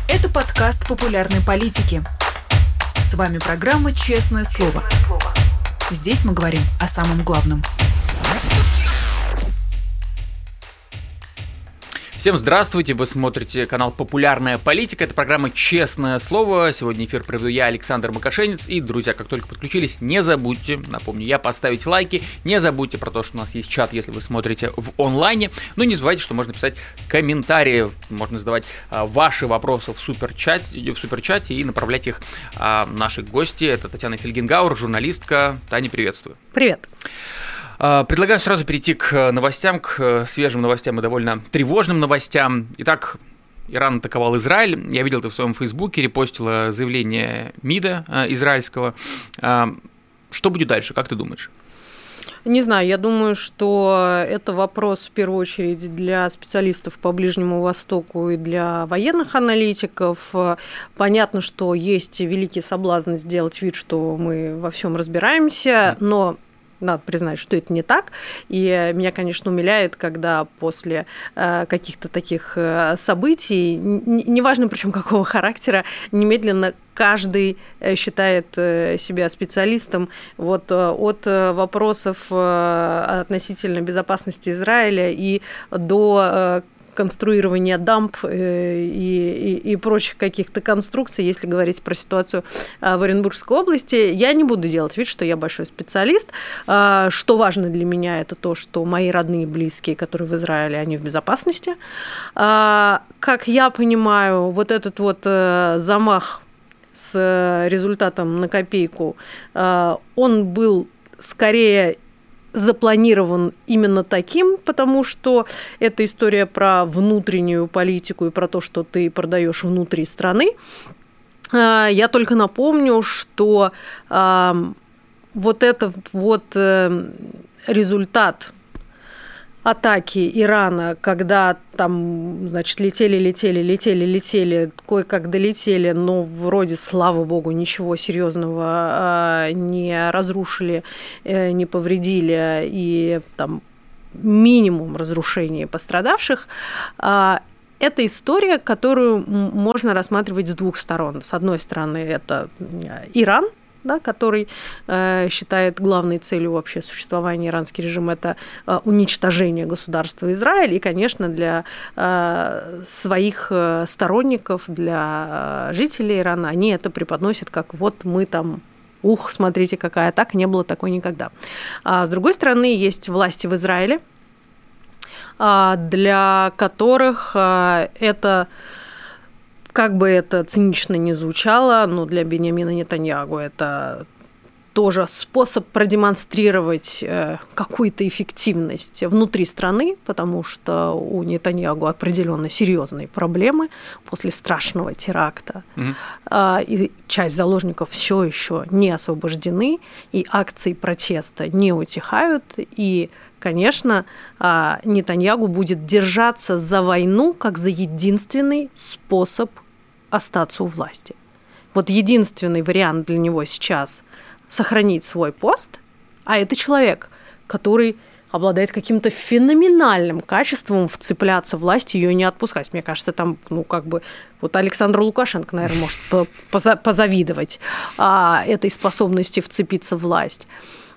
Это подкаст популярной политики. С вами программа «Честное слово». Здесь мы говорим о самом главном. Всем здравствуйте, вы смотрите канал «Популярная политика», это программа «Честное слово». Сегодня эфир проведу я, Александр Макашенец. И, друзья, как только подключились, не забудьте, напомню я, поставить лайки. Не забудьте про то, что у нас есть чат, если вы смотрите в онлайне. Ну и не забывайте, что можно писать комментарии, можно задавать ваши вопросы в суперчате и направлять их наши гости. Это Татьяна Фельгенгауэр, журналистка. Таня, приветствую. Привет. Предлагаю сразу перейти к новостям, к свежим новостям и довольно тревожным новостям. Итак, Иран атаковал Израиль. Я видел, ты в своем фейсбуке репостила заявление МИДа израильского. Что будет дальше, как ты думаешь? Не знаю, я думаю, что это вопрос в первую очередь для специалистов по Ближнему Востоку и для военных аналитиков. Понятно, что есть великий соблазн сделать вид, что мы во всем разбираемся, но надо признать, что это не так. И меня, конечно, умиляет, когда после каких-то таких событий, неважно причем какого характера, немедленно каждый считает себя специалистом вот от вопросов относительно безопасности Израиля и до конструирования дамб и прочих каких-то конструкций, если говорить про ситуацию в Оренбургской области. Я не буду делать вид, что я большой специалист. Что важно для меня, это то, что мои родные и близкие, которые в Израиле, они в безопасности. Как я понимаю, вот этот вот замах с результатом на копейку, он был скорее запланирован именно таким, потому что это история про внутреннюю политику и про то, что ты продаешь внутри страны. Я только напомню, что вот этот вот результат атаки Ирана, когда там, значит, летели, кое-как долетели, но вроде, слава богу, ничего серьезного не разрушили, не повредили, и там минимум разрушений пострадавших. Это история, которую можно рассматривать с двух сторон. С одной стороны, это Иран, да, который считает главной целью вообще существования иранский режим это уничтожение государства Израиль. И, конечно, для своих сторонников, для жителей Ирана, они это преподносят как вот мы там, смотрите, какая атака, не было такой никогда. А с другой стороны, есть власти в Израиле, для которых это, как бы это цинично ни звучало, но для Биньямина Нетаньяху это тоже способ продемонстрировать какую-то эффективность внутри страны, потому что у Нетаньяху определенно серьезные проблемы после страшного теракта. И часть заложников все еще не освобождены, и акции протеста не утихают, и конечно, Нетаньяху будет держаться за войну как за единственный способ остаться у власти. Вот единственный вариант для него сейчас сохранить свой пост, а это человек, который обладает каким-то феноменальным качеством вцепляться в власть и ее не отпускать. Мне кажется, там, вот Александру Лукашенко, наверное, может позавидовать этой способности вцепиться в власть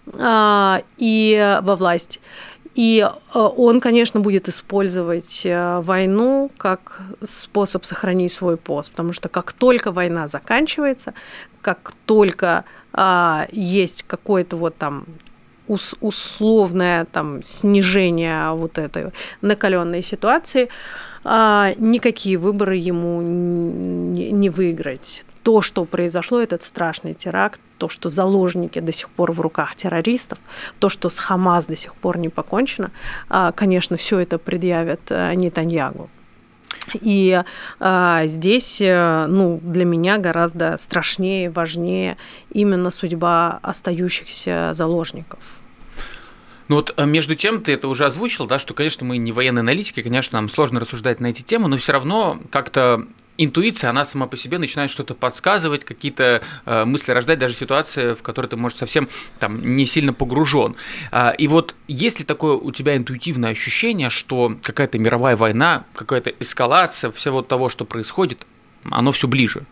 и во власть. И он, конечно, будет использовать войну как способ сохранить свой пост, потому что как только война заканчивается, как только есть какое-то вот там условное там снижение вот этой накаленной ситуации, никакие выборы ему не выиграть. То, что произошло, этот страшный теракт, то, что заложники до сих пор в руках террористов, то, что с Хамас до сих пор не покончено, конечно, все это предъявят Нетаньяху. И здесь, для меня гораздо страшнее, важнее именно судьба остающихся заложников. Ну вот между тем ты это уже озвучил, да, что, конечно, мы не военные аналитики, конечно, нам сложно рассуждать на эти темы, но все равно как-то интуиция, она сама по себе начинает что-то подсказывать, какие-то мысли рождать, даже ситуации, в которые ты, может, совсем там не сильно погружен. И вот есть ли такое у тебя интуитивное ощущение, что какая-то мировая война, какая-то эскалация всего того, что происходит, оно все ближе.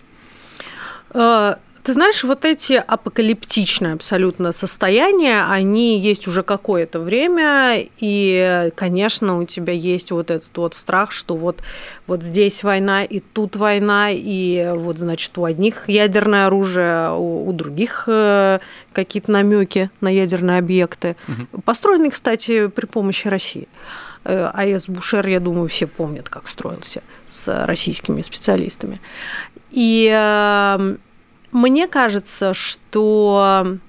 Ты знаешь, вот эти апокалиптичные абсолютно состояния, они есть уже какое-то время, и, конечно, у тебя есть вот этот вот страх, что вот здесь война, и тут война, и вот, значит, у одних ядерное оружие, у других какие-то намеки на ядерные объекты. Построенные, кстати, при помощи России. АЭС Бушер, я думаю, все помнят, как строился с российскими специалистами. И мне кажется, что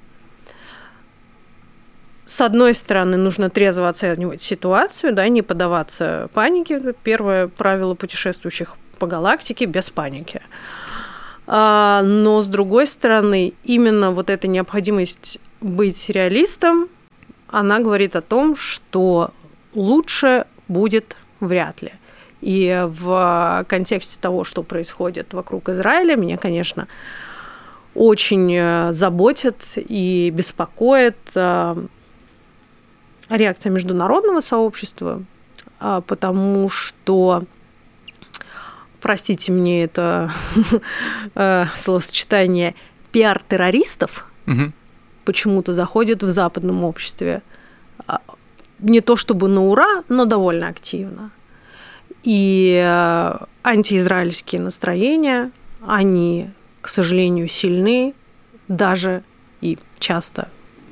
с одной стороны нужно трезво оценивать ситуацию, да, не поддаваться панике. Первое правило путешествующих по галактике – без паники. Но с другой стороны, именно вот эта необходимость быть реалистом, она говорит о том, что лучше будет вряд ли. И в контексте того, что происходит вокруг Израиля, меня, конечно, очень заботит и беспокоит реакция международного сообщества, потому что, простите мне это словосочетание, пиар-террористов почему-то заходит в западном обществе не то чтобы на ура, но довольно активно. И антиизраильские настроения, они, к сожалению, сильны, даже и часто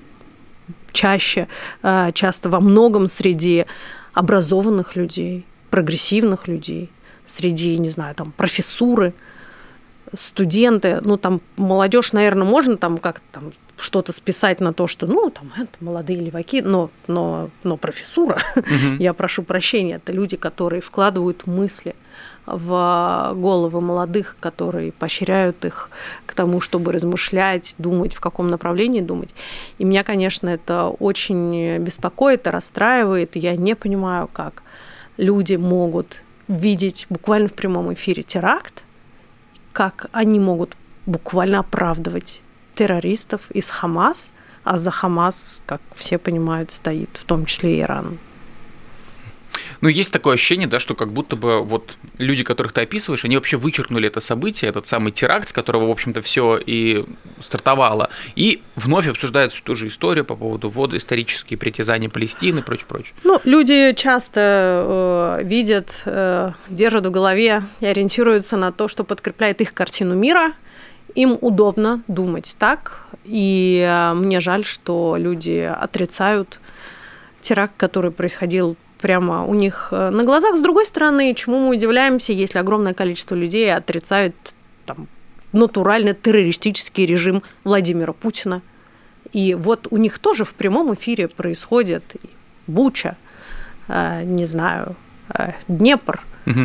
во многом среди образованных людей, прогрессивных людей, среди, не знаю, там, профессуры, студенты, ну, там, молодежь, наверное, можно там как-то там что-то списать на то, что, ну, там, это молодые леваки, но профессура, я прошу прощения, это люди, которые вкладывают мысли в головы молодых, которые поощряют их к тому, чтобы размышлять, думать, в каком направлении думать. И меня, конечно, это очень беспокоит и расстраивает. Я не понимаю, как люди могут видеть буквально в прямом эфире теракт, как они могут буквально оправдывать террористов из Хамас, а за Хамас, как все понимают, стоит в том числе и Иран. Ну, есть такое ощущение, да, что как будто бы вот люди, которых ты описываешь, они вообще вычеркнули это событие, этот самый теракт, с которого, в общем-то, все и стартовало, и вновь обсуждают всю ту же историю по поводу исторические притязания Палестины и прочее. Ну, люди часто видят, держат в голове и ориентируются на то, что подкрепляет их картину мира. Им удобно думать так, и мне жаль, что люди отрицают теракт, который происходил прямо у них на глазах. С другой стороны, чему мы удивляемся, если огромное количество людей отрицают там, натурально террористический режим Владимира Путина. И вот у них тоже в прямом эфире происходит Буча, не знаю, Днепр.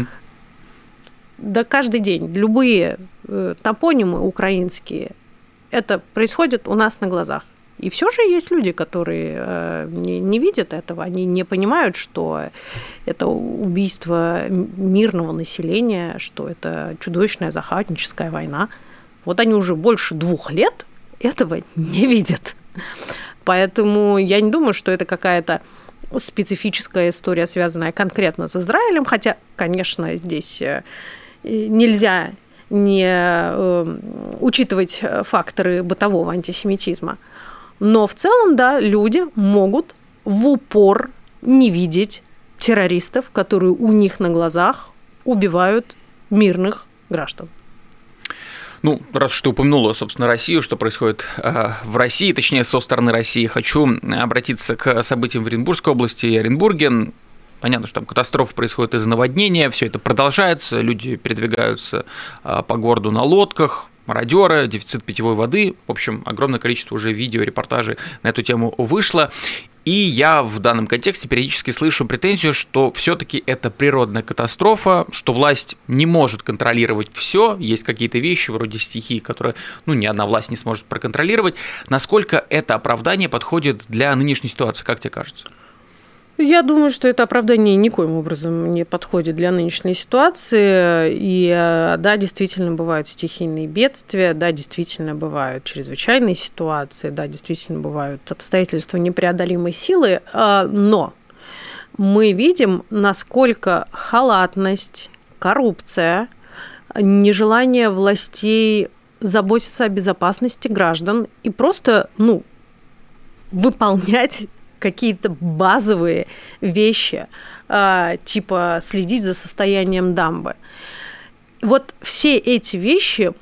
Да каждый день любые топонимы украинские, это происходит у нас на глазах. И все же есть люди, которые не видят этого, они не понимают, что это убийство мирного населения, что это чудовищная захватническая война. Вот они уже больше 2 лет этого не видят. Поэтому я не думаю, что это какая-то специфическая история, связанная конкретно с Израилем, хотя, конечно, здесь нельзя не учитывать факторы бытового антисемитизма. Но в целом, да, люди могут в упор не видеть террористов, которые у них на глазах убивают мирных граждан. Ну, раз уж ты упомянула, собственно, Россию, что происходит в России, точнее, со стороны России, хочу обратиться к событиям в Оренбургской области и Оренбурге. Понятно, что там катастрофа происходит из-за наводнения, все это продолжается, люди передвигаются по городу на лодках, мародеры, дефицит питьевой воды. В общем, огромное количество уже видео, репортажей на эту тему вышло. И я в данном контексте периодически слышу претензию, что все-таки это природная катастрофа, что власть не может контролировать все, есть какие-то вещи вроде стихий, которые ни одна власть не сможет проконтролировать. Насколько это оправдание подходит для нынешней ситуации, как тебе кажется? Я думаю, что это оправдание никоим образом не подходит для нынешней ситуации. И да, действительно бывают стихийные бедствия, да, действительно бывают чрезвычайные ситуации, да, действительно бывают обстоятельства непреодолимой силы, но мы видим, насколько халатность, коррупция нежелание властей заботиться о безопасности граждан и просто, выполнять какие-то базовые вещи, типа следить за состоянием дамбы. Вот все эти вещи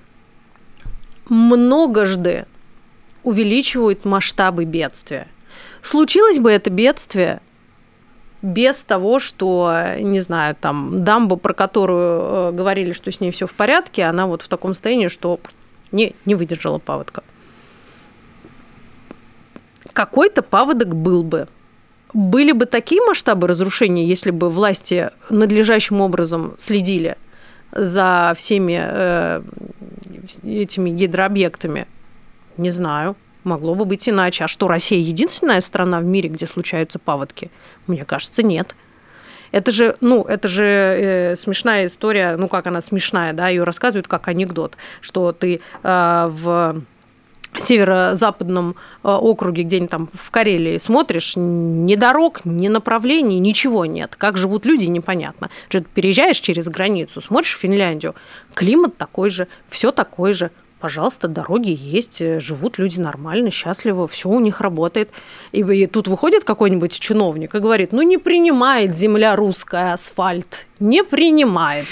многожды увеличивают масштабы бедствия. Случилось бы это бедствие без того, что, не знаю, там дамба, про которую говорили, что с ней все в порядке, она вот в таком состоянии, что не выдержала паводка. Какой-то паводок был бы. Были бы такие масштабы разрушений, если бы власти надлежащим образом следили за всеми этими гидрообъектами? Не знаю. Могло бы быть иначе. А что, Россия единственная страна в мире, где случаются паводки? Мне кажется, нет. Это же смешная история, как она смешная, да, ее рассказывают как анекдот, что ты в северо-западном округе, где-нибудь там в Карелии, смотришь, ни дорог, ни направлений, ничего нет. Как живут люди, непонятно. Ты переезжаешь через границу, смотришь в Финляндию, климат такой же, все такое же. Пожалуйста, дороги есть, живут люди нормально, счастливо, все у них работает. И тут выходит какой-нибудь чиновник и говорит, не принимает земля русская асфальт, не принимает.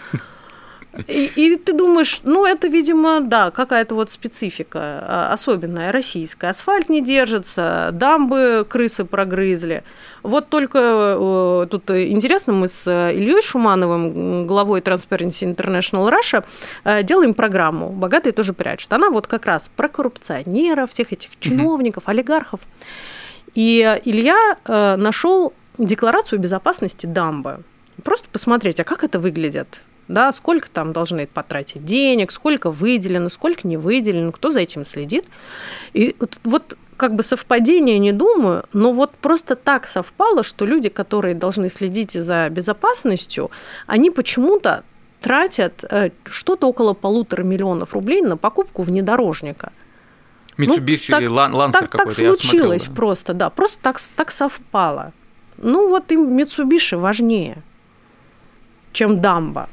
И ты думаешь, это, видимо, да, какая-то вот специфика особенная, российская. Асфальт не держится, дамбы крысы прогрызли. Вот только тут интересно, мы с Ильей Шумановым, главой Transparency International Russia, делаем программу «Богатые тоже прячут». Она вот как раз про коррупционеров, всех этих чиновников, олигархов. И Илья нашел декларацию безопасности дамбы. Просто посмотреть, а как это выглядит? Да, сколько там должны потратить денег, сколько выделено, сколько не выделено, кто за этим следит. И вот как бы совпадение не думаю, но вот просто так совпало, что люди, которые должны следить за безопасностью, они почему-то тратят что-то около 1,5 миллиона рублей на покупку внедорожника. Mitsubishi или Lancer какой-то, так случилось просто, да, просто так совпало. Вот им Mitsubishi важнее, чем дамба.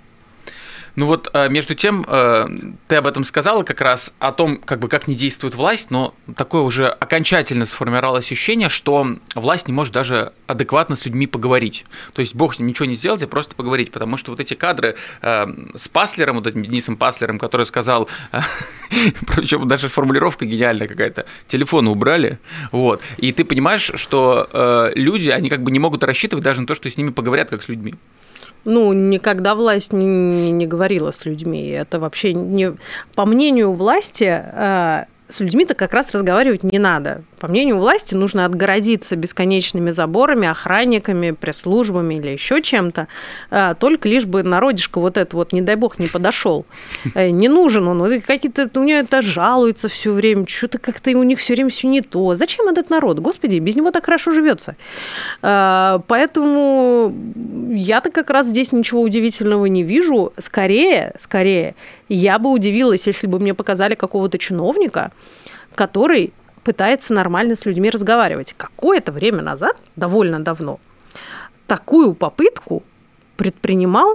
Между тем, ты об этом сказала, как раз о том, как не действует власть, но такое уже окончательно сформировалось ощущение, что власть не может даже адекватно с людьми поговорить. То есть Бог ничего не сделать, а просто поговорить, потому что вот эти кадры с Паслером, вот этим Денисом Паслером, который сказал, причем даже формулировка гениальная какая-то, телефоны убрали, и ты понимаешь, что люди, они не могут рассчитывать даже на то, что с ними поговорят, как с людьми. Никогда власть не говорила с людьми. Это вообще не... По мнению власти, с людьми-то как раз разговаривать не надо. По мнению власти, нужно отгородиться бесконечными заборами, охранниками, пресс-службами или еще чем-то, только лишь бы народишко вот это не дай бог, не подошел. Не нужен он. Какие-то у него это жалуются все время, что-то как-то у них все время все не то. Зачем этот народ? Господи, без него так хорошо живется. Поэтому я-то как раз здесь ничего удивительного не вижу. Скорее, я бы удивилась, если бы мне показали какого-то чиновника, который пытается нормально с людьми разговаривать. Какое-то время назад, довольно давно, такую попытку предпринимал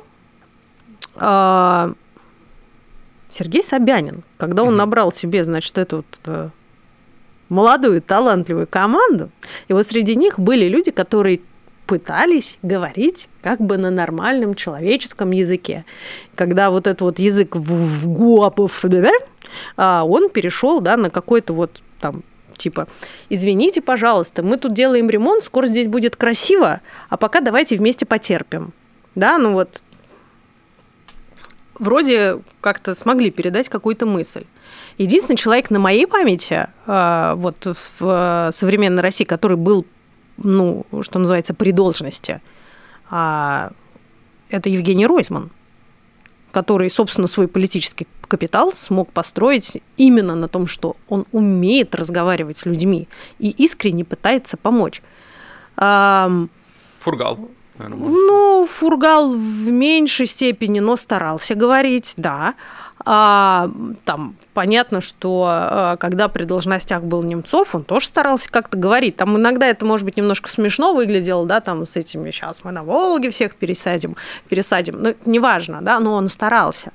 Сергей Собянин, когда он набрал себе, эту молодую, талантливую команду, и вот среди них были люди, которые пытались говорить на нормальном человеческом языке. Когда вот этот язык он перешел, на какой-то типа, извините, пожалуйста, мы тут делаем ремонт, скоро здесь будет красиво, а пока давайте вместе потерпим. Да, вроде как-то смогли передать какую-то мысль. Единственный человек на моей памяти в современной России, который был, что называется, при должности, это Евгений Ройзман, который, собственно, свой политический капитал смог построить именно на том, что он умеет разговаривать с людьми и искренне пытается помочь. Фургал. Фургал в меньшей степени, но старался говорить, да. Там понятно, что когда при должностях был Немцов, он тоже старался как-то говорить. Там иногда это, может быть, немножко смешно выглядело, да, там с этими сейчас мы на Волге всех пересадим. Ну, неважно, да, но он старался.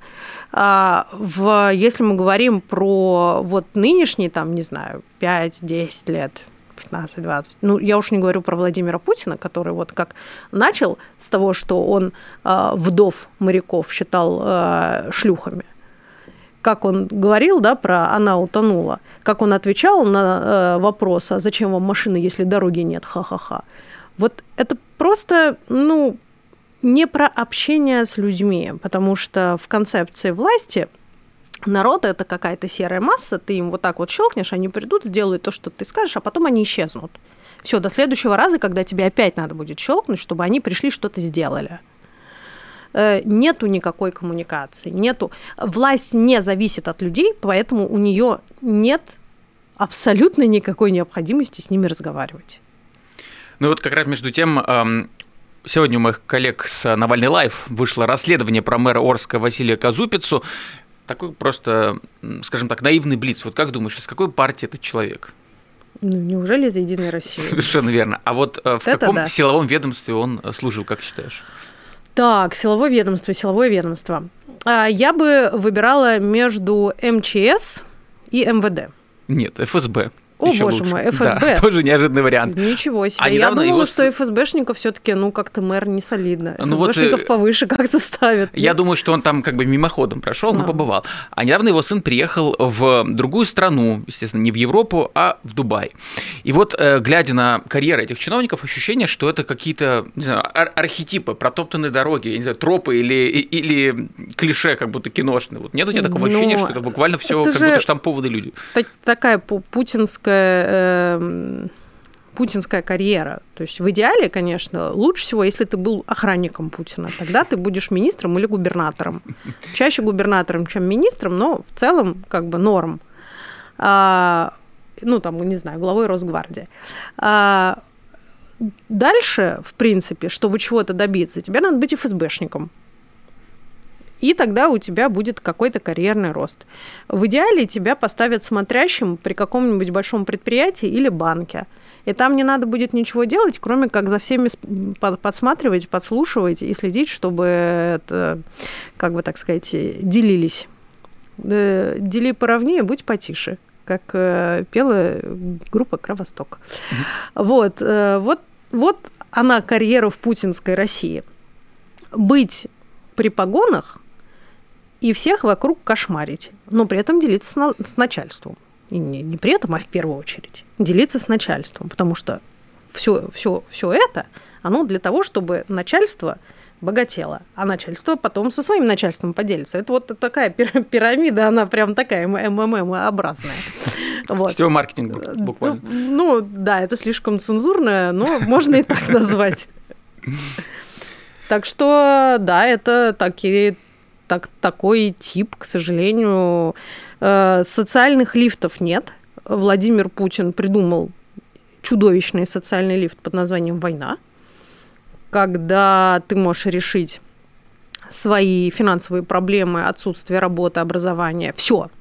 Если мы говорим про вот нынешние, там, не знаю, 5-10 лет, 15-20. Ну, я уж не говорю про Владимира Путина, который вот как начал с того, что он вдов моряков считал шлюхами. Как он говорил, да, про «она утонула», как он отвечал на вопрос, а зачем вам машина, если дороги нет, ха-ха-ха. Вот это просто, ну, не про общение с людьми, потому что в концепции власти народ – это какая-то серая масса, ты им вот так вот щелкнешь, они придут, сделают то, что ты скажешь, а потом они исчезнут. Все, до следующего раза, когда тебе опять надо будет щелкнуть, чтобы они пришли, что-то сделали. Нету никакой коммуникации, нету. Власть не зависит от людей, поэтому у нее нет абсолютно никакой необходимости с ними разговаривать. Ну вот как раз между тем, сегодня у моих коллег с Навальный Лайв вышло расследование про мэра Орска Василия Казупицу. Такой просто, скажем так, наивный блиц. Вот как думаешь, из какой партии этот человек? Ну, неужели из «Единой России»? Совершенно верно. А вот в каком силовом ведомстве он служил, как считаешь? Так, силовое ведомство. Я бы выбирала между МЧС и МВД. Нет, ФСБ. О, еще боже лучше. Мой, ФСБ. Да, тоже неожиданный вариант. Ничего себе. Я думала, что ФСБшников все-таки, ну, как-то мэр не солидно. ФСБшников повыше как-то ставят. Я думаю, что он там как бы мимоходом прошел, но побывал. А недавно его сын приехал в другую страну, естественно, не в Европу, а в Дубай. И вот, глядя на карьеры этих чиновников, ощущение, что это какие-то, не знаю, архетипы, протоптанные дороги, я не знаю, тропы или клише, как будто киношные. Вот нет у тебя такого ощущения, что это буквально все как будто штампованные люди? Такая путинская карьера. То есть в идеале, конечно, лучше всего, если ты был охранником Путина. Тогда ты будешь министром или губернатором. Чаще губернатором, чем министром, но в целом как бы норм. Ну, там, не знаю, главой Росгвардии. Дальше, в принципе, чтобы чего-то добиться, тебе надо быть ФСБшником. И тогда у тебя будет какой-то карьерный рост. В идеале тебя поставят смотрящим при каком-нибудь большом предприятии или банке. И там не надо будет ничего делать, кроме как за всеми подсматривать, подслушивать и следить, чтобы это, как бы так сказать, делились. Дели поровнее, будь потише, как пела группа «Кровосток». Вот она, карьера в путинской России. Быть при погонах и всех вокруг кошмарить, но при этом делиться с начальством. И не при этом, а в первую очередь. Делиться с начальством, потому что все это, оно для того, чтобы начальство богатело, а начальство потом со своим начальством поделится. Это вот такая пирамида, она прям такая МММ-образная. Вот. Сетевой маркетинг буквально. Ну, да, это слишком цензурно, но можно и так назвать. Так что, да, это такой тип, к сожалению. Социальных лифтов нет. Владимир Путин придумал чудовищный социальный лифт под названием «Война», когда ты можешь решить свои финансовые проблемы, отсутствие работы, образования, все,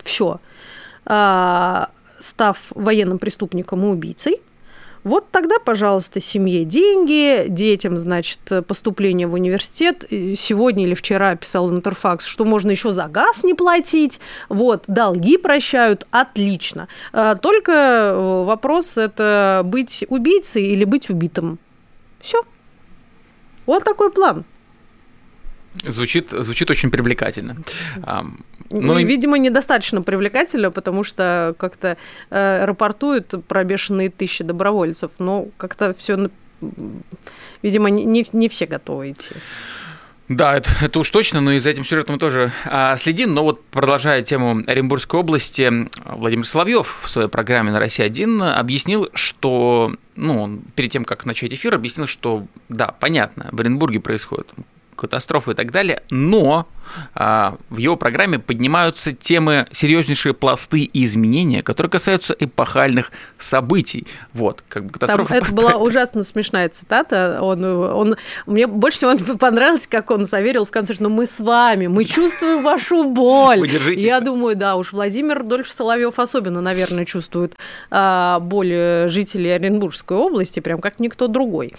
став военным преступником и убийцей. Вот тогда, пожалуйста, семье деньги, детям, значит, поступление в университет. Сегодня или вчера писал Интерфакс, что можно еще за газ не платить. Вот, долги прощают, отлично. Только вопрос – это быть убийцей или быть убитым. Все. Вот такой план. Звучит очень привлекательно. Ну, и, видимо, недостаточно привлекательно, потому что как-то рапортуют про бешеные тысячи добровольцев, но как-то все, видимо, не все готовы идти. Да, это уж точно, но и за этим сюжетом мы тоже следим. Но вот продолжая тему Оренбургской области, Владимир Соловьев в своей программе на «Россия-1» объяснил, что, он перед тем, как начать эфир, объяснил, что, да, понятно, в Оренбурге происходит катастрофы и так далее, но в его программе поднимаются темы, серьезнейшие пласты и изменения, которые касаются эпохальных событий. Вот, как бы катастрофа. Это была ужасно смешная цитата. Мне больше всего понравилось, как он заверил в конце, что мы с вами, мы чувствуем вашу боль. Вы держитесь. Я думаю, да, уж Владимир Рудольфович Соловьев особенно, наверное, чувствует боль жителей Оренбургской области, прям как никто другой.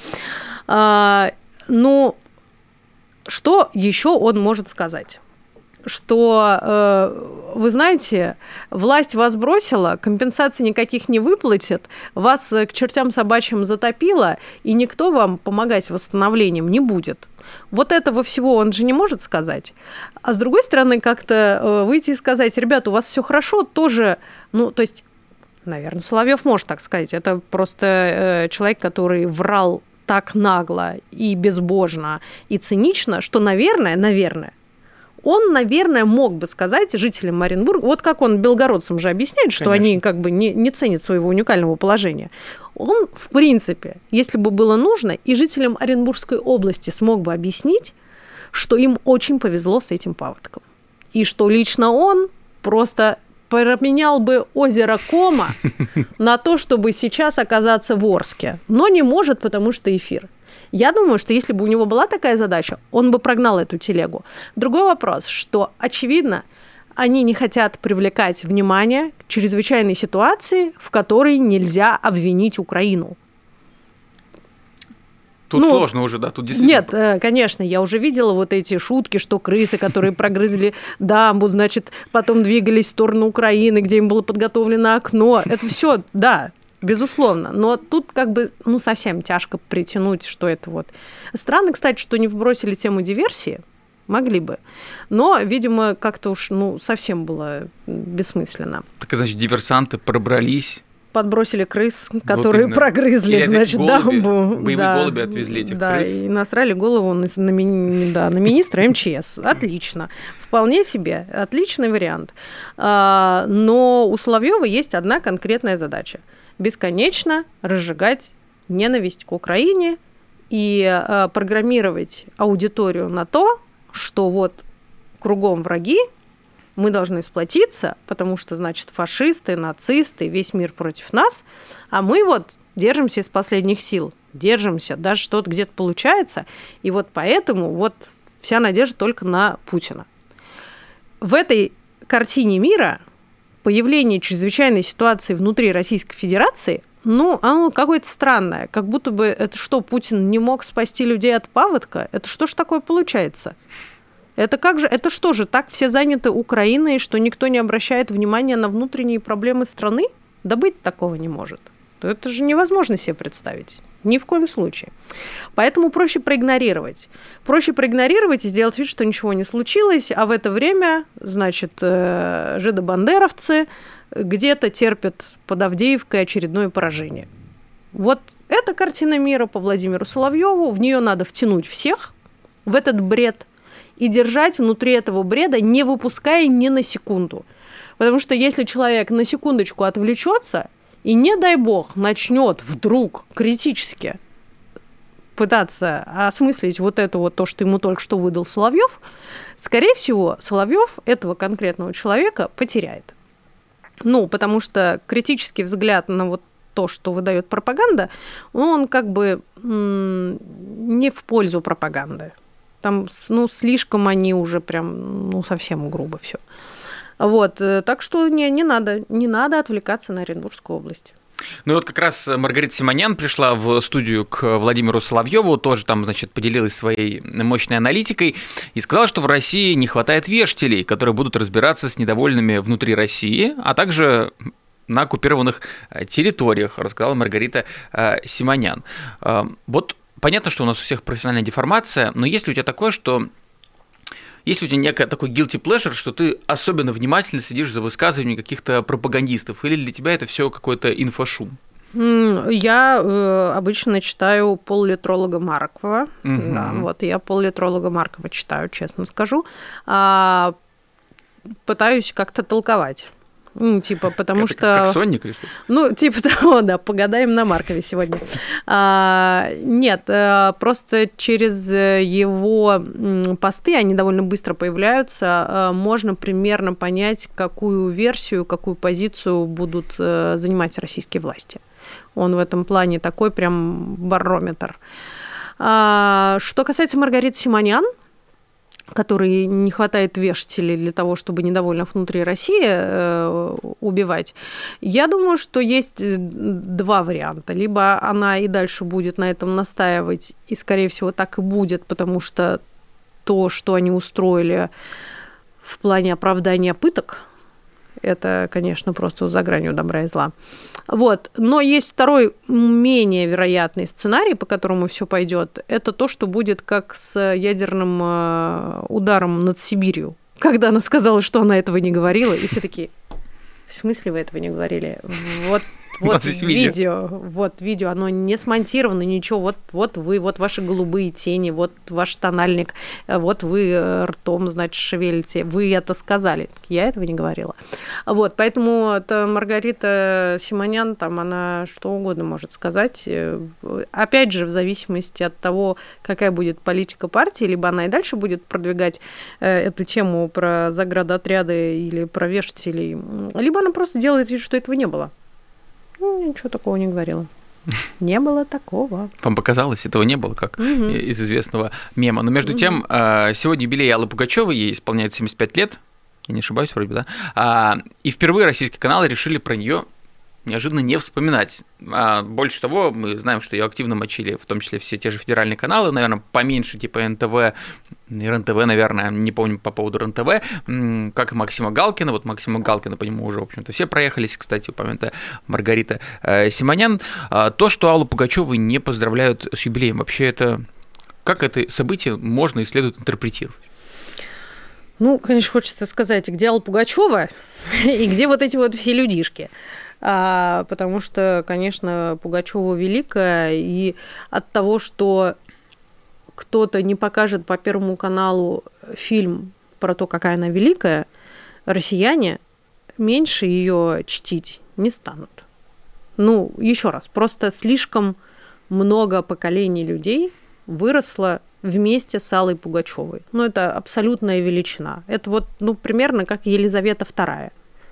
Ну, что еще он может сказать? Что, вы знаете, власть вас бросила, компенсаций никаких не выплатит, вас к чертям собачьим затопило, и никто вам помогать с восстановлением не будет. Вот этого всего он же не может сказать. А с другой стороны, как-то выйти и сказать: ребята, у вас все хорошо, тоже, ну, то есть, наверное, Соловьев может так сказать. Это просто человек, который врал так нагло и безбожно и цинично, что, наверное, он, мог бы сказать жителям Оренбурга, вот как он белгородцам же объясняет, что Конечно. они как бы не ценят своего уникального положения. Он, в принципе, если бы было нужно, и жителям Оренбургской области смог бы объяснить, что им очень повезло с этим паводком. И что лично он просто променял бы озеро Кома на то, чтобы сейчас оказаться в Орске. Но не может, потому что эфир. Я думаю, что если бы у него была такая задача, он бы прогнал эту телегу. Другой вопрос, что, очевидно, они не хотят привлекать внимание к чрезвычайной ситуации, в которой нельзя обвинить Украину. Тут сложно уже, да, тут действительно... Нет, конечно, я уже видела вот эти шутки, что крысы, которые прогрызли дамбу, значит, потом двигались в сторону Украины, где им было подготовлено окно. Это все, да, безусловно. Но тут как бы, совсем тяжко притянуть, что это вот... Странно, кстати, что не вбросили тему диверсии. Могли бы. Но, видимо, как-то уж, совсем было бессмысленно. Так, значит, диверсанты пробрались... Подбросили крыс, которые прогрызли, значит, дамбу. Боевые голуби отвезли этих крыс. Да, и насрали голову на министра МЧС. Отлично. Вполне себе. Отличный вариант. Но у Соловьева есть одна конкретная задача. Бесконечно разжигать ненависть к Украине и программировать аудиторию на то, что вот кругом враги, мы должны сплотиться, потому что, значит, фашисты, нацисты, весь мир против нас, а мы вот держимся из последних сил, держимся, даже что-то где-то получается, и вот поэтому вот вся надежда только на Путина. В этой картине мира появление чрезвычайной ситуации внутри Российской Федерации, оно какое-то странное, как будто бы это что, Путин не мог спасти людей от паводка? Это что ж такое получается? Это что же, так все заняты Украиной, что никто не обращает внимания на внутренние проблемы страны? Да быть такого не может. Это же невозможно себе представить. Ни в коем случае. Поэтому проще проигнорировать. Проще проигнорировать и сделать вид, что ничего не случилось, а в это время, значит, жидобандеровцы где-то терпят под Авдеевкой очередное поражение. Вот эта картина мира по Владимиру Соловьеву, в нее надо втянуть всех, в этот бред, и держать внутри этого бреда, не выпуская ни на секунду. Потому что если человек на секундочку отвлечется и, не дай бог, начнет вдруг критически пытаться осмыслить вот это вот то, что ему только что выдал Соловьев, скорее всего, Соловьев этого конкретного человека потеряет. Потому что критический взгляд на вот то, что выдает пропаганда, он как бы не в пользу пропаганды. Там, слишком они уже прям, совсем грубо все. Вот, так что не надо отвлекаться на Оренбургскую область. Ну и вот как раз Маргарита Симонян пришла в студию к Владимиру Соловьеву, тоже там, значит, поделилась своей мощной аналитикой и сказала, что в России не хватает вежителей, которые будут разбираться с недовольными внутри России, а также на оккупированных территориях, рассказала Маргарита Симонян. Вот понятно, что у нас у всех профессиональная деформация, но есть ли у тебя такое, что... Есть ли у тебя некий такой guilty pleasure, что ты особенно внимательно следишь за высказываниями каких-то пропагандистов, или для тебя это все какой-то инфошум? Я обычно читаю пол-литролога Маркова. Угу. Да, вот я пол-литролога Маркова читаю, честно скажу. Пытаюсь как-то толковать. Ну, типа, потому это что... Как сонник или что? Ну, типа того, да, погадаем на Маркове сегодня. Нет, просто через его посты, они довольно быстро появляются, можно примерно понять, какую версию, какую позицию будут занимать российские власти. Он в этом плане такой прям барометр. Что касается Маргариты Симонян, которой не хватает вешателей для того, чтобы недовольных внутри России убивать, я думаю, что есть два варианта. Либо она и дальше будет на этом настаивать, и, скорее всего, так и будет, потому что то, что они устроили в плане оправдания пыток, это, конечно, просто за гранью добра и зла. Вот. Но есть второй, менее вероятный сценарий, по которому все пойдет. Это то, что будет как с ядерным ударом над Сибирью, когда она сказала, что она этого не говорила, и все такие: в смысле вы этого не говорили? Вот видео, оно не смонтировано, ничего, вот вы, вот ваши голубые тени, вот ваш тональник, вот вы ртом, значит, шевелите, вы это сказали. Я этого не говорила. Вот, поэтому это Маргарита Симонян, там она что угодно может сказать. Опять же, в зависимости от того, какая будет политика партии, либо она и дальше будет продвигать эту тему про заградотряды или про вешателей, либо она просто делает вид, что этого не было. Ну, ничего такого не говорила. Не было такого. Вам показалось, этого не было, как из известного мема. Но между тем, сегодня юбилей Аллы Пугачёвой, ей исполняется 75 лет, я не ошибаюсь, вроде бы, да? И впервые российские каналы решили про нее неожиданно не вспоминать. Больше того, мы знаем, что ее активно мочили, в том числе все те же федеральные каналы, наверное, поменьше, типа НТВ, РНТВ, наверное, не помню по поводу РНТВ, как и Максима Галкина. Вот Максима Галкина, по нему уже, в общем-то, все проехались, кстати, упомянутая Маргарита Симонян. То, что Аллу Пугачёву не поздравляют с юбилеем, вообще это... Как это событие можно и следует интерпретировать? Ну, конечно, хочется сказать, где Алла Пугачёва и где вот эти вот все людишки. Потому что, конечно, Пугачёва великая, и от того, что кто-то не покажет по Первому каналу фильм про то, какая она великая, россияне меньше ее чтить не станут. Ну, еще раз, просто слишком много поколений людей выросло вместе с Аллой Пугачёвой. Ну, это абсолютная величина. Это вот, ну, примерно как Елизавета II.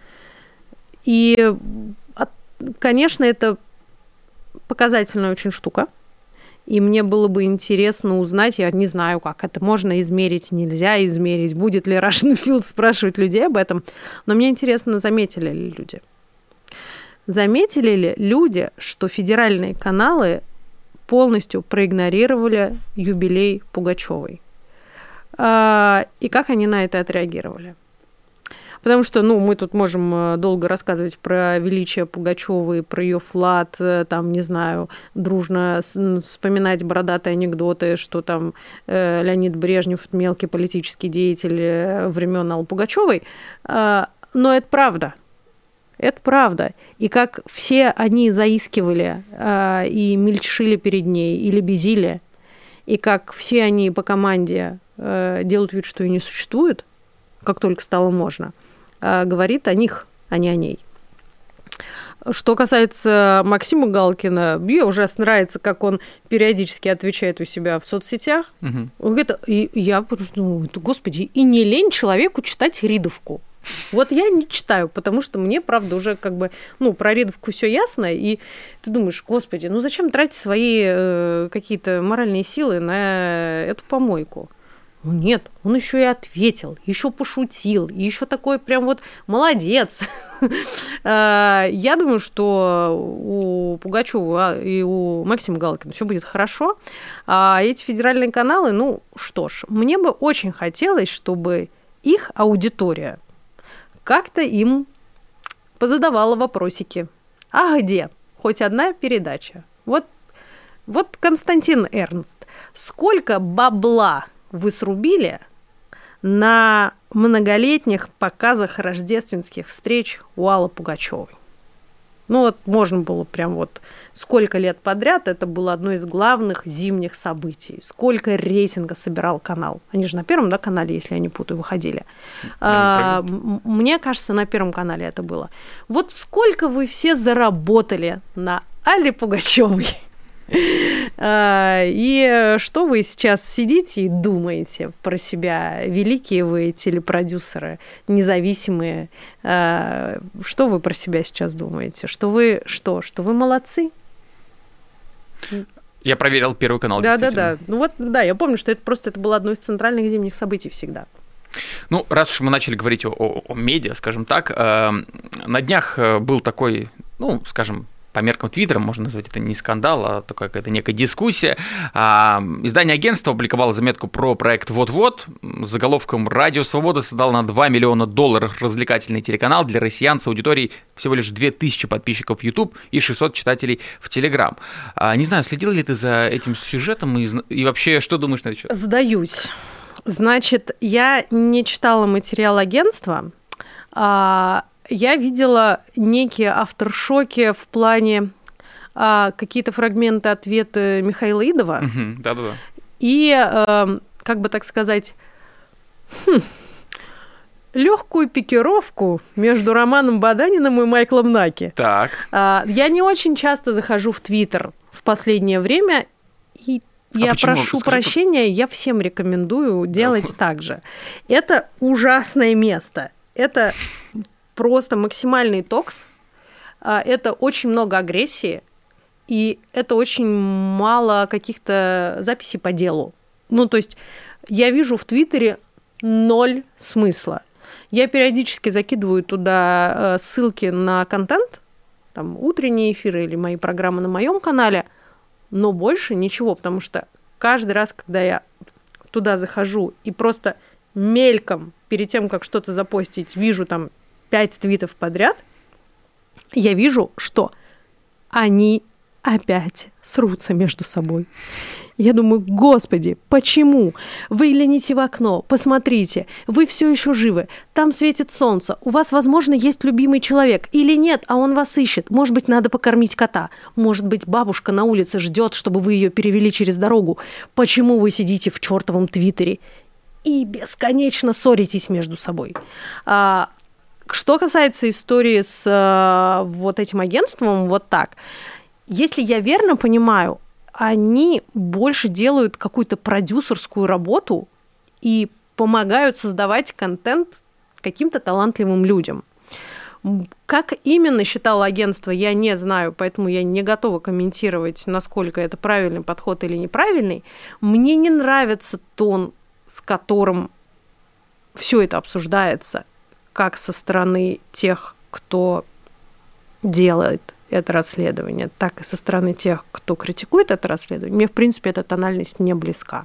И, конечно, это показательная очень штука. И мне было бы интересно узнать, я не знаю, как это можно измерить, нельзя измерить, будет ли Russian Field спрашивать людей об этом, но мне интересно, заметили ли люди. Заметили ли люди, что федеральные каналы полностью проигнорировали юбилей Пугачёвой? И как они на это отреагировали? Потому что, ну, мы тут можем долго рассказывать про величие Пугачёвой, про ее флаг, там, не знаю, дружно вспоминать бородатые анекдоты, что там Леонид Брежнев мелкий политический деятель времен Аллы Пугачёвой. Но это правда. Это правда. И как все они заискивали и мельчили перед ней, и лебезили, и как все они по команде делают вид, что ее не существует, как только стало можно, говорит о них, а не о ней. Что касается Максима Галкина, мне ужасно нравится, как он периодически отвечает у себя в соцсетях. Он говорит, и я думаю, господи, и не лень человеку читать Ридовку. Вот я не читаю, потому что мне, правда, уже как бы, ну, про Ридовку все ясно, и ты думаешь, господи, ну зачем тратить свои какие-то моральные силы на эту помойку? Ну нет, он еще и ответил, еще пошутил, еще такой прям вот молодец. Я думаю, что у Пугачёва и у Максима Галкина все будет хорошо. А эти федеральные каналы, ну что ж, мне бы очень хотелось, чтобы их аудитория как-то им позадавала вопросики. А где? Хоть одна передача. Вот Константин Эрнст, сколько бабла вы срубили на многолетних показах рождественских встреч у Аллы Пугачёвой? Ну вот можно было прям вот сколько лет подряд, это было одно из главных зимних событий. Сколько рейтинга собирал канал. Они же на Первом, да, канале, если я не путаю, выходили. Мне кажется, на Первом канале это было. Вот сколько вы все заработали на Алле Пугачёвой. И что вы сейчас сидите и думаете про себя? Великие вы телепродюсеры, независимые. Что вы про себя сейчас думаете? Что вы молодцы? Я проверил Первый канал, действительно. Да. Ну вот, да, я помню, что это было одно из центральных зимних событий всегда. Ну, раз уж мы начали говорить о медиа, скажем так, на днях был такой, ну, скажем, по меркам Твиттера, можно назвать это не скандал, а такая какая-то некая дискуссия. Издание агентства опубликовало заметку про проект «Вот-вот». С заголовком «Радио Свобода создал на $2 миллиона развлекательный телеканал для россиян с аудиторией всего лишь 2000 подписчиков в YouTube и 600 читателей в Telegram». Не знаю, следил ли ты за этим сюжетом и вообще, что думаешь на этот счет? Сдаюсь. Значит, я не читала материал агентства, я видела некие авторшоки в плане какие-то фрагменты ответа Михаила Идова. Да-да-да. И, как бы так сказать, легкую пикировку между Романом Баданиным и Майклом Наки. Так. Я не очень часто захожу в Твиттер в последнее время, и я прошу прощения, я всем рекомендую делать так же. Это ужасное место. Это просто максимальный токс, это очень много агрессии, и это очень мало каких-то записей по делу. Ну, то есть я вижу в Твиттере 0 смысла. Я периодически закидываю туда ссылки на контент, там утренние эфиры или мои программы на моем канале, но больше ничего, потому что каждый раз, когда я туда захожу и просто мельком, перед тем, как что-то запостить, вижу там 5 твитов подряд, я вижу, что они опять срутся между собой. Я думаю, господи, почему? Выгляните в окно, посмотрите, вы все еще живы, там светит солнце, у вас, возможно, есть любимый человек, или нет, а он вас ищет. Может быть, надо покормить кота, может быть, бабушка на улице ждет, чтобы вы ее перевели через дорогу. Почему вы сидите в чертовом Твиттере и бесконечно ссоритесь между собой? Что касается истории с вот этим агентством, вот так. Если я верно понимаю, они больше делают какую-то продюсерскую работу и помогают создавать контент каким-то талантливым людям. Как именно считало агентство, я не знаю, поэтому я не готова комментировать, насколько это правильный подход или неправильный. Мне не нравится тон, с которым все это обсуждается, как со стороны тех, кто делает это расследование, так и со стороны тех, кто критикует это расследование. Мне, в принципе, эта тональность не близка.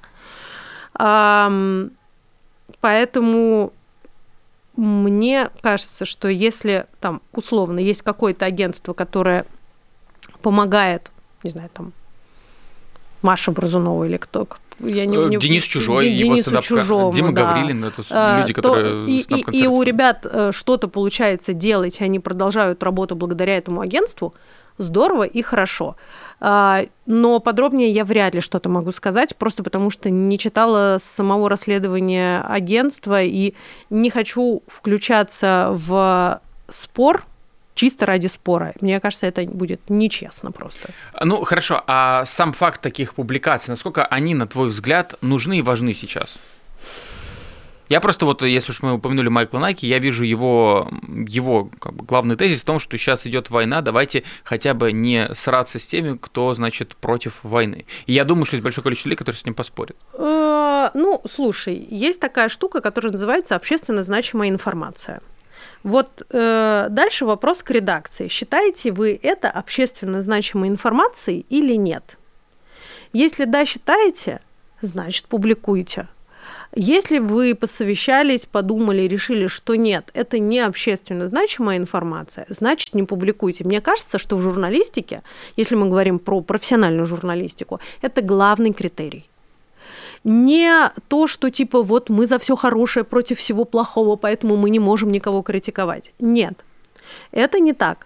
Поэтому мне кажется, что если там условно есть какое-то агентство, которое помогает, не знаю, там Маша Борзунова или кто, Денис Чужой, его стендап-комик, Дима Гаврилин, это люди, которые и у ребят что-то получается делать, и они продолжают работу благодаря этому агентству, здорово и хорошо. Но подробнее я вряд ли что-то могу сказать, просто потому что не читала самого расследования агентства и не хочу включаться в спор чисто ради спора. Мне кажется, это будет нечестно просто. Ну, хорошо, а сам факт таких публикаций, насколько они, на твой взгляд, нужны и важны сейчас? Я просто вот, если уж мы упомянули Майкла Наки, я вижу его как бы главный тезис в том, что сейчас идет война, давайте хотя бы не сраться с теми, кто, значит, против войны. И я думаю, что есть большое количество людей, которые с ним поспорят. Ну, слушай, есть такая штука, которая называется общественно значимая информация. Вот дальше вопрос к редакции. Считаете вы это общественно значимой информацией или нет? Если да, считаете, значит, публикуйте. Если вы посовещались, подумали, решили, что нет, это не общественно значимая информация, значит, не публикуйте. Мне кажется, что в журналистике, если мы говорим про профессиональную журналистику, это главный критерий. Не то, что типа вот мы за все хорошее против всего плохого, поэтому мы не можем никого критиковать. Нет, это не так.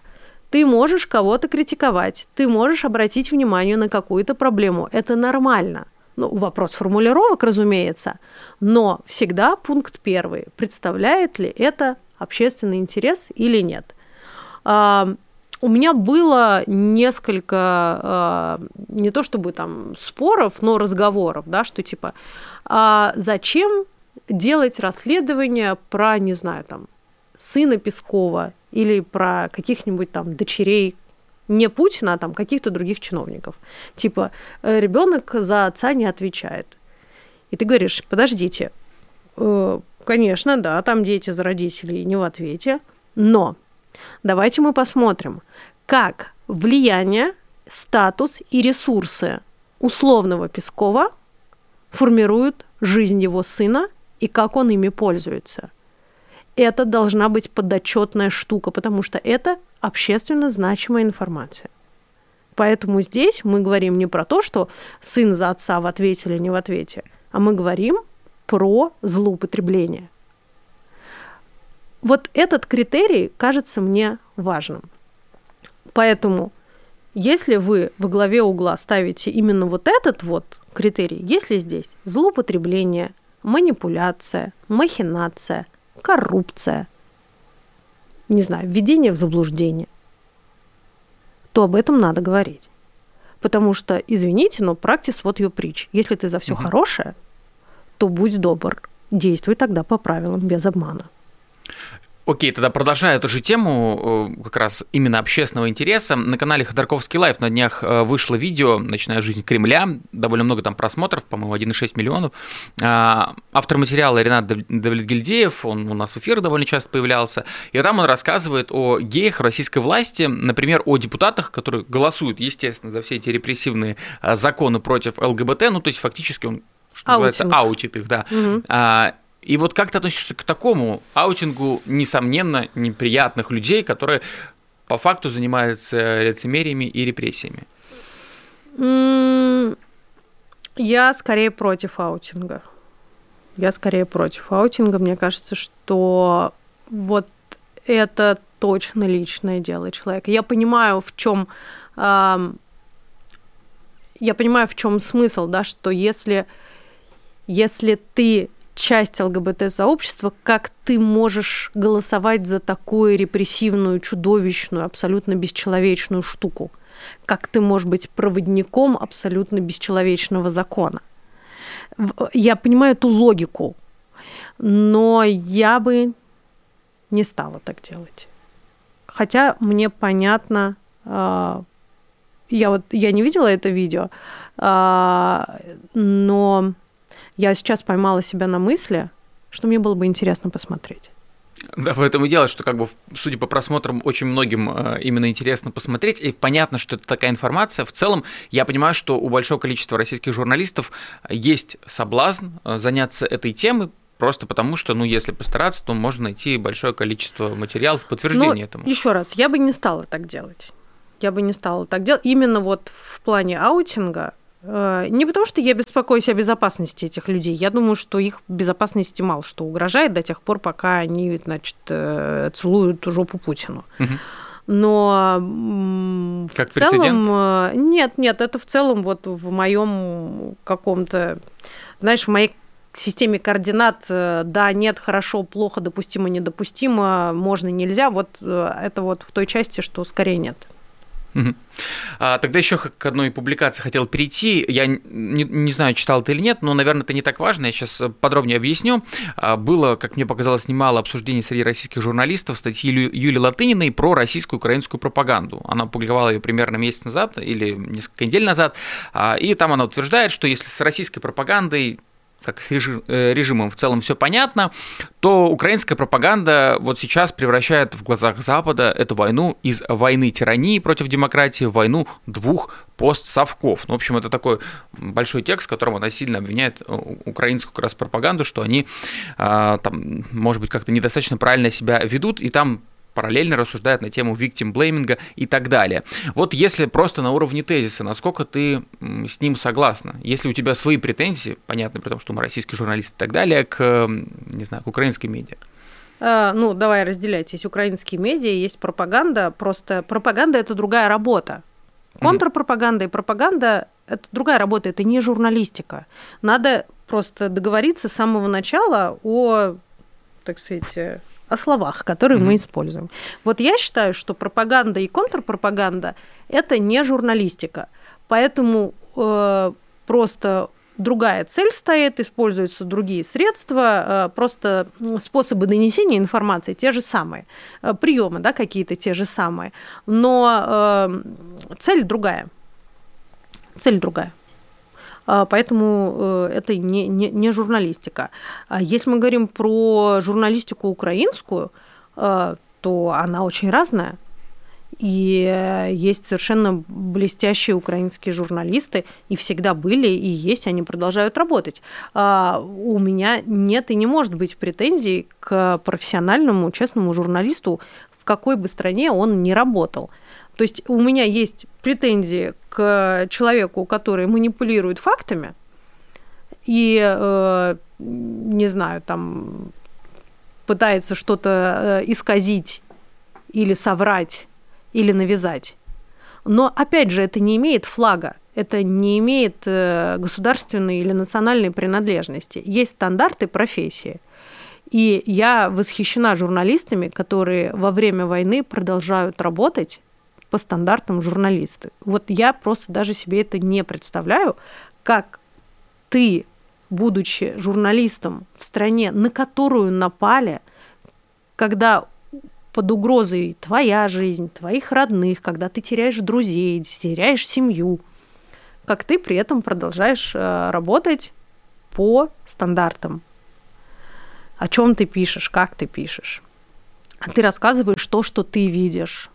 Ты можешь кого-то критиковать, ты можешь обратить внимание на какую-то проблему. Это нормально. Ну, вопрос формулировок, разумеется, но всегда пункт первый. Представляет ли это общественный интерес или нет? У меня было несколько, не то чтобы там споров, но разговоров, да, что типа, зачем делать расследование про, не знаю, там, сына Пескова или про каких-нибудь там дочерей не Путина, а там каких-то других чиновников. Типа, ребенок за отца не отвечает. И ты говоришь, подождите, конечно, да, там дети за родителей не в ответе, но давайте мы посмотрим, как влияние, статус и ресурсы условного Пескова формируют жизнь его сына и как он ими пользуется. Это должна быть подотчетная штука, потому что это общественно значимая информация. Поэтому здесь мы говорим не про то, что сын за отца в ответе или не в ответе, а мы говорим про злоупотребление. Вот этот критерий кажется мне важным. Поэтому, если вы во главе угла ставите именно вот этот вот критерий, если здесь злоупотребление, манипуляция, махинация, коррупция, не знаю, введение в заблуждение, то об этом надо говорить. Потому что, извините, но practice what you preach. Если ты за все хорошее, то будь добр, действуй тогда по правилам, без обмана. Окей, тогда продолжая эту же тему, как раз именно общественного интереса, на канале Ходорковский Лайв на днях вышло видео «Ночная жизнь Кремля», довольно много там просмотров, по-моему, 1,6 миллионов. Автор материала Ренат Давлетгильдеев, он у нас в эфирах довольно часто появлялся, и там он рассказывает о геях российской власти, например, о депутатах, которые голосуют, естественно, за все эти репрессивные законы против ЛГБТ, ну, то есть фактически он, что называется, аутит их, да. И вот как ты относишься к такому аутингу, несомненно, неприятных людей, которые по факту занимаются лицемериями и репрессиями? Я скорее против аутинга. Мне кажется, что вот это точно личное дело человека. Я понимаю, в чем смысл, да, что если ты часть ЛГБТ-сообщества, как ты можешь голосовать за такую репрессивную, чудовищную, абсолютно бесчеловечную штуку? Как ты можешь быть проводником абсолютно бесчеловечного закона? Я понимаю эту логику, но я бы не стала так делать. Хотя мне понятно, я не видела это видео, но я сейчас поймала себя на мысли, что мне было бы интересно посмотреть. Да, в этом и дело, что, как бы, судя по просмотрам, очень многим именно интересно посмотреть, и понятно, что это такая информация. В целом, я понимаю, что у большого количества российских журналистов есть соблазн заняться этой темой, просто потому что, если постараться, то можно найти большое количество материалов в подтверждение этому. Еще раз, я бы не стала так делать. Именно вот в плане аутинга. Не потому, что я беспокоюсь о безопасности этих людей. Я думаю, что их безопасности мало что угрожает до тех пор, пока они, целуют жопу Путину. Но как в целом... прецедент? Нет, это в целом вот в моем каком-то... Знаешь, в моей системе координат да, нет, хорошо, плохо, допустимо, недопустимо, можно, нельзя. Вот это вот в той части, что скорее нет. Тогда еще к одной публикации хотел перейти. Я не знаю, читал ты или нет, но, наверное, это не так важно. Я сейчас подробнее объясню. Было, как мне показалось, немало обсуждений среди российских журналистов статьи Юлии Латыниной про российскую украинскую пропаганду. Она опубликовала ее примерно месяц назад или несколько недель назад. И там она утверждает, что если с российской пропагандой, как с режимом в целом все понятно, то украинская пропаганда вот сейчас превращает в глазах Запада эту войну из войны тирании против демократии в войну двух постсовков. В общем, это такой большой текст, в котором она сильно обвиняет украинскую как раз пропаганду, что они, там, может быть, как-то недостаточно правильно себя ведут, и там параллельно рассуждает на тему victim-блейминга и так далее. Вот если просто на уровне тезиса, насколько ты с ним согласна? Если у тебя свои претензии, понятно, при том, что мы российские журналисты и так далее, к украинской медиа? Давай разделять. Есть украинские медиа, есть пропаганда. Просто пропаганда – это другая работа. Контрпропаганда и пропаганда – это другая работа, это не журналистика. Надо просто договориться с самого начала о, так сказать, о словах, которые мы используем. Вот я считаю, что пропаганда и контрпропаганда – это не журналистика. Поэтому просто другая цель стоит, используются другие средства, просто способы донесения информации те же самые, приемы, да, какие-то те же самые, но цель другая. Цель другая. Поэтому это не журналистика. Если мы говорим про журналистику украинскую, то она очень разная. И есть совершенно блестящие украинские журналисты, и всегда были, и есть, они продолжают работать. У меня нет и не может быть претензий к профессиональному, честному журналисту, в какой бы стране он ни работал. То есть у меня есть претензии к человеку, который манипулирует фактами и, не знаю, там пытается что-то исказить или соврать, или навязать. Но, опять же, это не имеет флага, это не имеет государственной или национальной принадлежности. Есть стандарты профессии. И я восхищена журналистами, которые во время войны продолжают работать по стандартам журналисты. Вот я просто даже себе это не представляю, как ты, будучи журналистом в стране, на которую напали, когда под угрозой твоя жизнь, твоих родных, когда ты теряешь друзей, теряешь семью, как ты при этом продолжаешь работать по стандартам. О чем ты пишешь, как ты пишешь. Ты рассказываешь то, что ты видишь.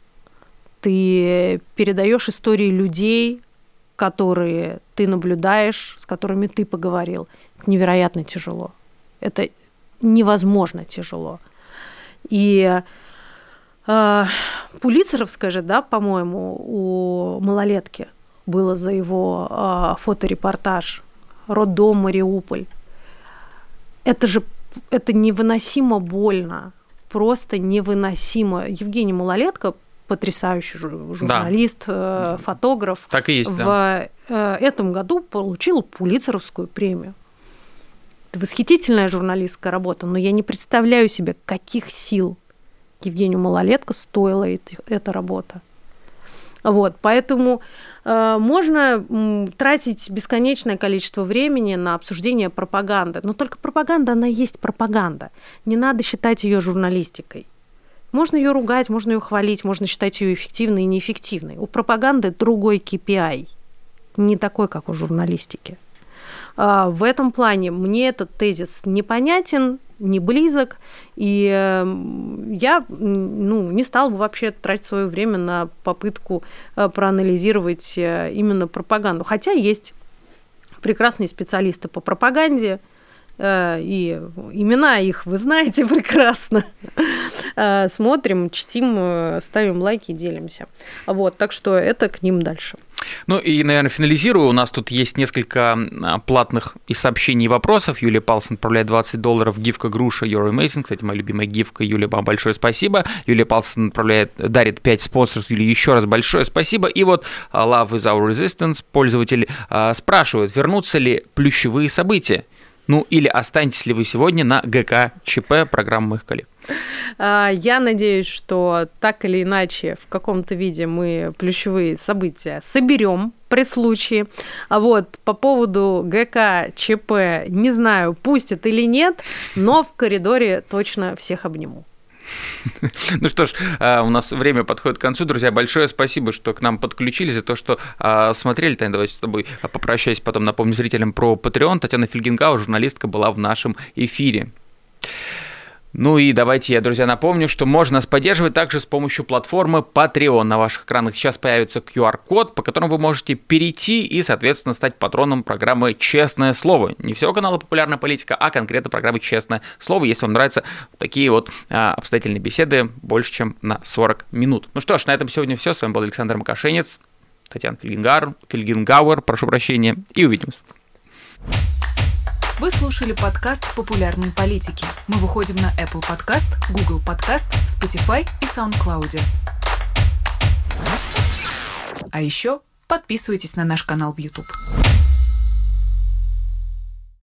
Ты передаешь истории людей, которые ты наблюдаешь, с которыми ты поговорил. Это невероятно тяжело. Это невозможно тяжело. И пулитцеровская же, да, по-моему, у малолетки было за его фоторепортаж «Роддом Мариуполь». Это невыносимо больно, просто невыносимо. Евгений Малолетка потрясающий журналист, да. Фотограф. Так и есть, в этом году получил Пулитцеровскую премию. Это восхитительная журналистская работа, но я не представляю себе, каких сил Евгению Малолетко стоила эта работа. Вот, поэтому можно тратить бесконечное количество времени на обсуждение пропаганды, но только пропаганда, она есть пропаганда. Не надо считать ее журналистикой. Можно ее ругать, можно ее хвалить, можно считать ее эффективной и неэффективной. У пропаганды другой KPI, не такой, как у журналистики. В этом плане мне этот тезис непонятен, не близок, и я не стала бы вообще тратить свое время на попытку проанализировать именно пропаганду. Хотя есть прекрасные специалисты по пропаганде, и имена их вы знаете прекрасно. Смотрим, чтим, ставим лайки, делимся. Вот, так что это к ним дальше. Ну и, наверное, финализирую. У нас тут есть несколько платных и сообщений и вопросов. Юлия Палсон отправляет $20. Гифка Груша, You're Amazing. Кстати, моя любимая гифка. Юлия, вам большое спасибо. Юлия Палсон дарит 5 спонсоров. Юлия, еще раз большое спасибо. И вот Love is our resistance. Пользователи спрашивают, вернутся ли плющевые события? Ну, или останетесь ли вы сегодня на ГК-ЧП программы моих коллег? Я надеюсь, что так или иначе в каком-то виде мы плющевые события соберем при случае. А вот по поводу ГК-ЧП не знаю, пустят или нет, но в коридоре точно всех обниму. Ну что ж, у нас время подходит к концу. Друзья, большое спасибо, что к нам подключились, за то, что смотрели. Таня, давайте с тобой попрощаюсь, потом напомню зрителям про Patreon. Татьяна Фельгенгауэр, журналистка, была в нашем эфире. Ну и давайте я, друзья, напомню, что можно нас поддерживать также с помощью платформы Patreon. На ваших экранах сейчас появится QR-код, по которому вы можете перейти и, соответственно, стать патроном программы «Честное слово». Не всего канала «Популярная политика», а конкретно программы «Честное слово», если вам нравятся такие вот обстоятельные беседы больше, чем на 40 минут. Ну что ж, на этом сегодня все. С вами был Александр Макашенец, Татьяна Фельгенгауэр, прошу прощения, и увидимся. Вы слушали подкаст «Популярные политики». Мы выходим на Apple Podcast, Google Podcast, Spotify и SoundCloud. А еще подписывайтесь на наш канал в YouTube.